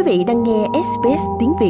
vị đang nghe SBS tiếng Việt.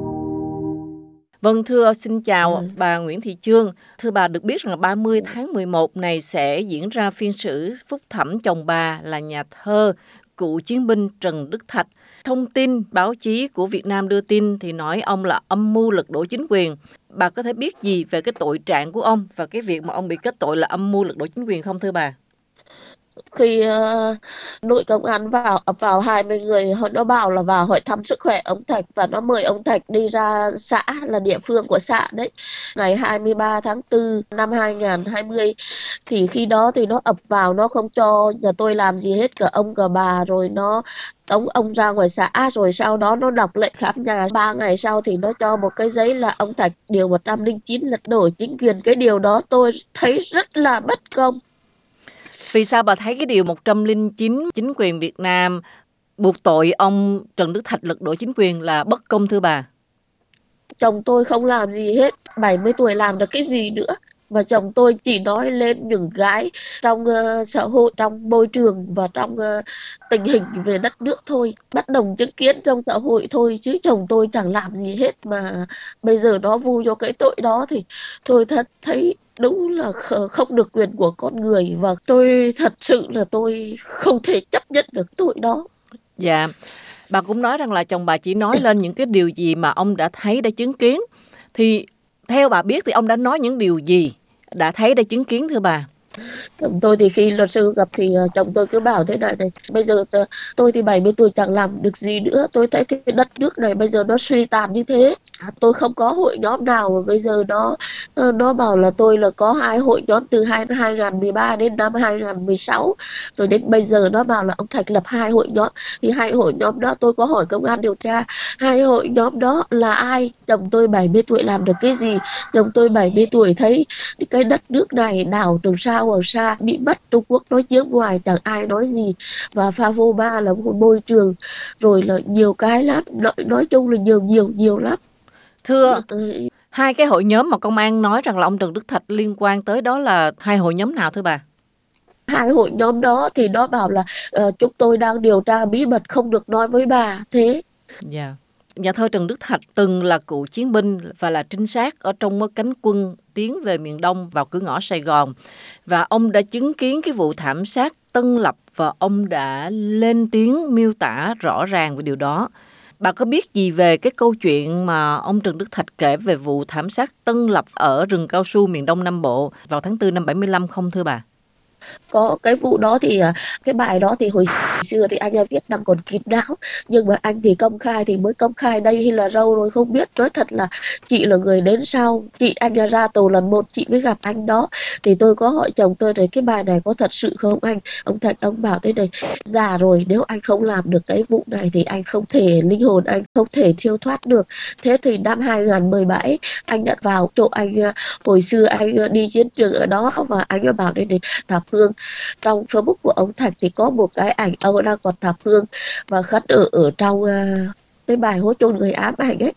Vâng, thưa xin chào bà Nguyễn Thị Chương. Thưa bà, được biết rằng là 30 tháng 11 này sẽ diễn ra phiên xử phúc thẩm chồng bà là nhà thơ, cựu chiến binh Trần Đức Thạch. Thông tin báo chí của Việt Nam đưa tin thì nói ông là âm mưu lật đổ chính quyền. Bà có thể biết gì về cái tội trạng của ông và cái việc mà ông bị kết tội là âm mưu lật đổ chính quyền không thưa bà? Khi đội công an ập vào 20 người, nó bảo là vào hỏi thăm sức khỏe ông Thạch và nó mời ông Thạch đi ra xã, là địa phương của xã đấy, ngày 23 tháng 4 năm 2020. Thì khi đó thì nó ập vào, nó không cho nhà tôi làm gì hết, cả ông cả bà, rồi nó tống ông ra ngoài xã, rồi sau đó nó đọc lệnh khám nhà. 3 ngày sau thì nó cho một cái giấy là ông Thạch điều 109 lật đổ chính quyền. Cái điều đó tôi thấy rất là bất công. Vì sao bà thấy cái điều 109 chính quyền Việt Nam buộc tội ông Trần Đức Thạch lật đổ chính quyền là bất công thưa bà? Chồng tôi không làm gì hết, 70 tuổi làm được cái gì nữa. Và chồng tôi chỉ nói lên những cái trong xã hội, trong môi trường và trong tình hình về đất nước thôi, bất đồng chứng kiến trong xã hội thôi, chứ chồng tôi chẳng làm gì hết. Mà bây giờ nó vu cho cái tội đó thì tôi thấy đúng là không được quyền của con người, và tôi thật sự là tôi không thể chấp nhận được tội đó. Dạ, bà cũng nói rằng là chồng bà chỉ nói lên những cái điều gì mà ông đã thấy, đã chứng kiến. Thì theo bà biết thì ông đã nói những điều gì đã thấy, đã chứng kiến thưa bà? Chồng tôi thì khi luật sư gặp thì chồng tôi cứ bảo thế này: bây giờ tôi thì 70 tuổi chẳng làm được gì nữa, tôi thấy cái đất nước này bây giờ nó suy tàn như thế. Tôi không có hội nhóm nào, mà bây giờ nó bảo là tôi là có 2 hội nhóm từ 2013 đến năm 2016, rồi đến bây giờ nó bảo là ông Thạch lập 2 hội nhóm. Thì 2 hội nhóm đó tôi có hỏi công an điều tra, 2 hội nhóm đó là ai? Chồng tôi 70 tuổi làm được cái gì? Chồng tôi 70 tuổi thấy cái đất nước này đảo Trường Sa Hoàng Sa bị mất, Trung Quốc nói chiếm ngoài chẳng ai nói gì. Và Favoma là một môi trường, rồi là nhiều cái lắm, nói chung là nhiều lắm. Thưa, 2 cái hội nhóm mà công an nói rằng là ông Trần Đức Thạch liên quan tới đó là 2 hội nhóm nào thưa bà? 2 hội nhóm đó thì nó bảo là chúng tôi đang điều tra bí mật, không được nói với bà. Thế Dạ. Nhà thơ Trần Đức Thạch từng là cựu chiến binh và là trinh sát ở trong cánh quân tiến về miền Đông vào cửa ngõ Sài Gòn. Và ông đã chứng kiến cái vụ thảm sát Tân Lập và ông đã lên tiếng miêu tả rõ ràng về điều đó. Bà có biết gì về cái câu chuyện mà ông Trần Đức Thạch kể về vụ thảm sát Tân Lập ở rừng cao su miền Đông Nam Bộ vào tháng 4 năm 75 không thưa bà? có cái vụ đó thì cái bài đó thì hồi xưa thì anh viết đang còn kín đáo, nhưng mà anh thì công khai, thì mới công khai đây hay là lâu rồi không biết. Nói thật là chị là người đến sau, chị anh ra tù lần 1 chị mới gặp anh đó. Thì tôi có hỏi chồng tôi rồi, cái bài này có thật sự không anh? Ông Thạch ông bảo thế này: già rồi, nếu anh không làm được cái vụ này thì anh không thể, linh hồn anh không thể siêu thoát được. Thế thì năm 2017 anh đã vào chỗ anh, hồi xưa anh đi chiến trường ở đó, và anh đã bảo đây này thắp hương. Trong Facebook của ông Thạch thì có một cái ảnh ông đang còn thắp hương và khấn ở trong cái bài hố chôn người ám ảnh ấy.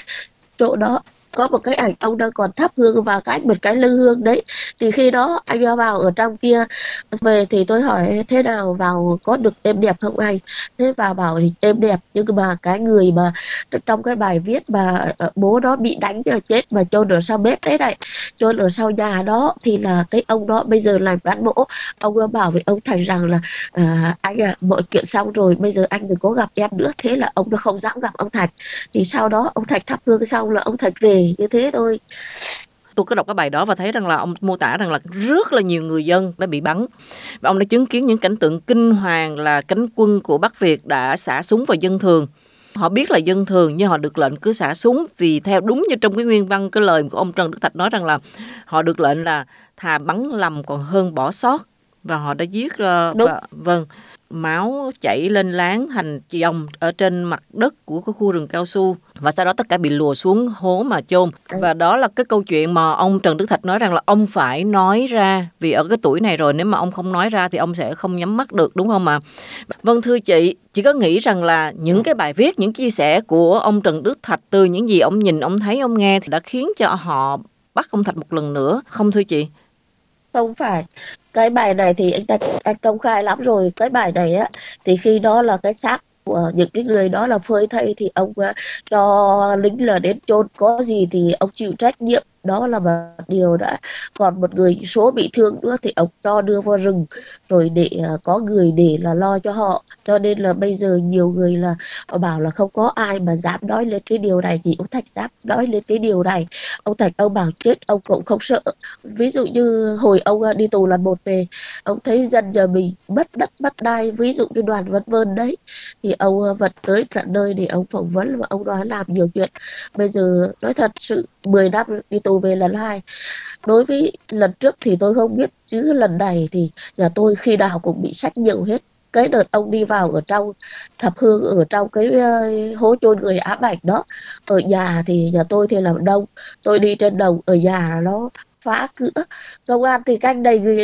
Chỗ đó có một cái ảnh ông đang còn thắp hương và một cái lư hương đấy. Thì khi đó anh vào ở trong kia về thì tôi hỏi thế nào vào có được êm đẹp không anh? Thế vào bảo thì êm đẹp, nhưng mà cái người mà trong cái bài viết mà bố nó bị đánh chết mà chôn ở sau bếp đấy này, chôn ở sau nhà đó, thì là cái ông đó bây giờ làm cán bộ. Ông bảo với ông Thành rằng là anh mọi chuyện xong rồi, bây giờ anh đừng có gặp em nữa. Thế là ông nó không dám gặp ông Thạch. Thì sau đó ông Thạch thắp hương xong là ông Thạch về, như thế thôi. Tôi có đọc cái bài đó và thấy rằng là ông mô tả rằng là rất là nhiều người dân đã bị bắn. Và ông đã chứng kiến những cảnh tượng kinh hoàng là cánh quân của Bắc Việt đã xả súng vào dân thường. Họ biết là dân thường nhưng họ được lệnh cứ xả súng, vì theo đúng như trong cái nguyên văn cái lời của ông Trần Đức Thạch nói rằng là họ được lệnh là thà bắn lầm còn hơn bỏ sót. Và họ đã giết vâng, máu chảy lên láng thành dòng ở trên mặt đất của cái khu rừng cao su, và sau đó tất cả bị lùa xuống hố mà chôn. Và đó là cái câu chuyện mà ông Trần Đức Thạch nói rằng là ông phải nói ra, vì ở cái tuổi này rồi nếu mà ông không nói ra thì ông sẽ không nhắm mắt được, đúng không ạ? Vâng, thưa chị có nghĩ rằng là những cái bài viết, những chia sẻ của ông Trần Đức Thạch từ những gì ông nhìn, ông thấy, ông nghe thì đã khiến cho họ bắt ông Thạch một lần nữa không thưa chị? Không phải. Cái bài này thì anh công khai lắm rồi. Cái bài này á thì khi đó là cái xác những cái người đó là phơi thây thì ông cho lính là đến chôn, có gì thì ông chịu trách nhiệm, đó là một điều đã. Còn một người số bị thương nữa thì ông cho đưa vào rừng rồi để có người để là lo cho họ. Cho nên là bây giờ nhiều người là bảo là không có ai mà dám nói lên cái điều này, thì ông Thạch dám nói lên cái điều này. Ông Thạch ông bảo chết ông cũng không sợ. Ví dụ như hồi ông đi tù lần một về, ông thấy dân nhà mình mất đất mất đai, ví dụ như Đoàn Văn Vơn đấy, thì ông vẫn tới tận nơi để ông phỏng vấn và ông nói làm nhiều chuyện. Bây giờ nói thật sự 10 năm đi tù về lần hai. Đối với lần trước thì tôi không biết, chứ lần này thì nhà tôi khi nào cũng bị sách nhiều hết. Cái đợt ông đi vào ở trong thắp hương ở trong cái hố chôn người ám ảnh đó, ở nhà thì nhà tôi thì làm đông, tôi đi trên đồng, ở nhà là nó phá cửa, công an thì canh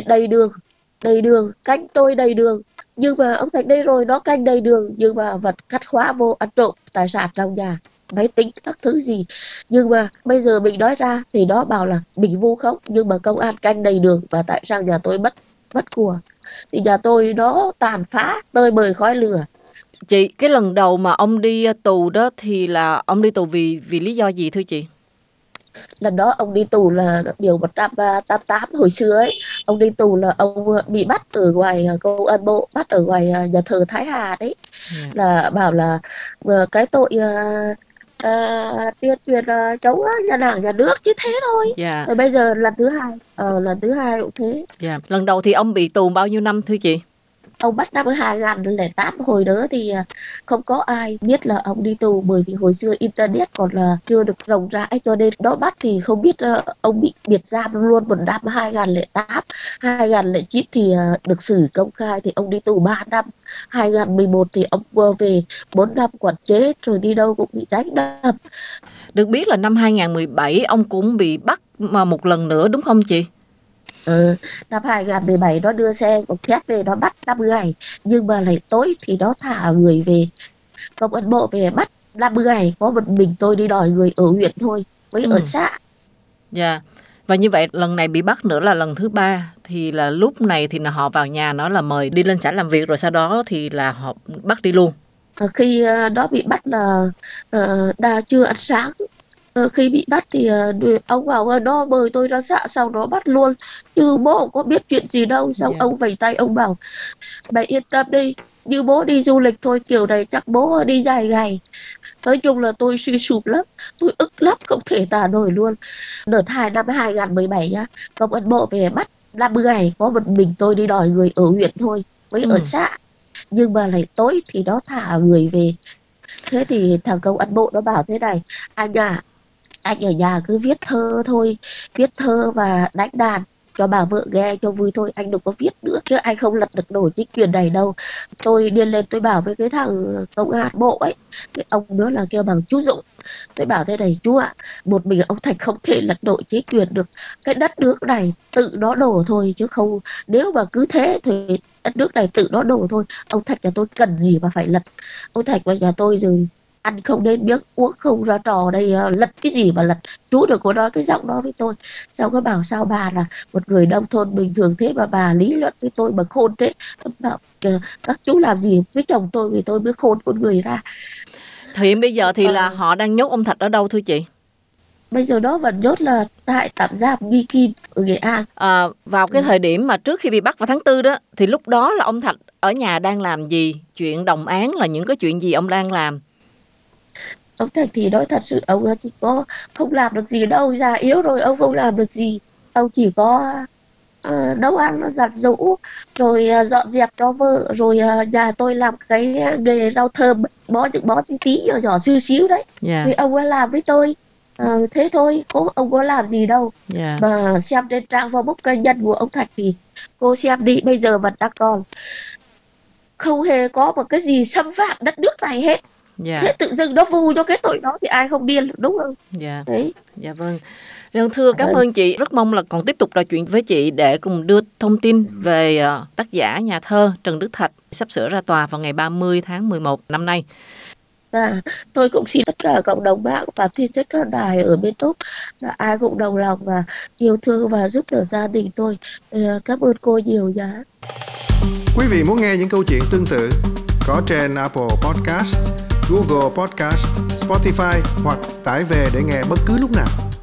đầy đường canh tôi đầy đường. Nhưng mà ông Thành đây rồi nó canh đầy đường, nhưng mà vật cắt khóa vô ăn trộm tài sản trong nhà, máy tính các thứ gì. Nhưng mà bây giờ mình nói ra thì nó bảo là mình vu khống, nhưng mà công an canh đầy đường và tại sao nhà tôi mất của. Thì nhà tôi nó tàn phá tơi bời khói lửa. Chị, cái lần đầu mà ông đi tù đó thì là ông đi tù vì lý do gì thưa chị? Lần đó ông đi tù là điều 188 hồi xưa ấy. Ông đi tù là ông bị bắt ở ngoài công an bộ, bắt ở ngoài nhà thờ Thái Hà đấy. Là bảo là cái tội tuyên truyền chống nhà Đảng nhà nước chứ thế thôi. Dạ. Rồi bây giờ lần thứ hai cũng thế. Dạ. Lần đầu thì ông bị tù bao nhiêu năm thưa chị? Ông bắt năm 2008, hồi đó thì không có ai biết là ông đi tù, bởi vì hồi xưa internet còn là chưa được rộng rãi, cho nên đó bắt thì không biết ông bị biệt giam luôn một năm 2008. 2009 thì được xử công khai thì ông đi tù 3 năm. 2011 thì ông về 4 năm quản chế, rồi đi đâu cũng bị đánh đập. Được biết là năm 2017 ông cũng bị bắt mà một lần nữa đúng không chị? Năm 2017 nó đưa xe của thép về, nó bắt 5 ngày, nhưng mà lại tối thì nó thả người về. Công an bộ về bắt 50 ngày, có một mình tôi đi đòi người ở huyện thôi, với ở xã. Dạ. Và như vậy lần này bị bắt nữa là lần thứ 3, thì là lúc này thì họ vào nhà nó là mời đi lên xã làm việc, rồi sau đó thì là họ bắt đi luôn. Khi đó bị bắt là đã chưa ăn sáng. Khi bị bắt thì ông bảo nó mời tôi ra xã, sau đó bắt luôn, chứ bố không có biết chuyện gì đâu. Xong ông vẫy tay ông bảo mày yên tâm đi, như bố đi du lịch thôi, kiểu này chắc bố đi dài ngày. Nói chung là tôi suy sụp lắm, tôi ức lắm, không thể tả nổi luôn. Đợt 2 năm 2017 nhá, công an bộ về bắt 50 ngày, có một mình tôi đi đòi người ở huyện thôi, với ở xã. Nhưng mà lại tối thì nó thả người về. Thế thì thằng công an bộ nó bảo thế này: anh ở nhà cứ viết thơ thôi, viết thơ và đánh đàn cho bà vợ nghe cho vui thôi, anh đừng có viết nữa, chứ anh không lật được nổi chính quyền này đâu. Tôi điên lên, tôi bảo với cái thằng công an bộ ấy, cái ông nữa là kêu bằng chú Dũng, tôi bảo thế này: chú ạ, một mình ông Thành không thể lật nổi chính quyền được, cái đất nước này tự nó đổ thôi, chứ không, nếu mà cứ thế thì đất nước này tự nó đổ thôi. Ông Thạch nhà tôi cần gì mà phải lật. Ông Thạch vào nhà tôi rồi ăn không đến miếng, uống không ra trò đây, lật cái gì mà lật. Chú đừng có nói cái giọng đó với tôi. Xong có bảo sao bà là một người nông thôn bình thường thế mà bà lý luận với tôi bằng khôn thế. Tôi bảo các chú làm gì với chồng tôi vì tôi mới khôn con người ra. Thì bây giờ thì là họ đang nhốt ông Thạch ở đâu thưa chị? Bây giờ đó vẫn nhốt là tại tạm giam Nghi Kim ở Nghệ An. Vào cái thời điểm mà trước khi bị bắt vào tháng 4 đó, thì lúc đó là ông Thạch ở nhà đang làm gì? Chuyện đồng án là những cái chuyện gì ông đang làm? Ông Thạch thì nói thật sự ông chỉ có không làm được gì đâu, già yếu rồi ông không làm được gì. Ông chỉ có nấu ăn, giặt giũ, rồi dọn dẹp cho vợ, rồi nhà tôi làm cái nghề rau thơm, bó tí tí nhỏ nhỏ xíu xíu đấy. Thì ông ấy làm với tôi. Thế thôi, ông có làm gì đâu. Mà xem trên trang Facebook cá nhân của ông Thạch thì cô xem đi, bây giờ vẫn đang còn, không hề có một cái gì xâm phạm đất nước này hết. Thế tự dưng nó vu cho cái tội đó thì ai không điên đúng không? Đấy. Dạ vâng. Thưa cảm ơn chị, rất mong là còn tiếp tục trò chuyện với chị để cùng đưa thông tin về tác giả nhà thơ Trần Đức Thạch sắp sửa ra tòa vào ngày 30 tháng 11 năm nay. Tôi cũng xin tất cả cộng đồng mạng và xin tất cả đài ở bên Úc là ai cũng đồng lòng và yêu thương và giúp đỡ gia đình tôi. Cảm ơn cô nhiều nhá. Quý vị muốn nghe những câu chuyện tương tự có trên Apple Podcast, Google Podcast, Spotify hoặc tải về để nghe bất cứ lúc nào.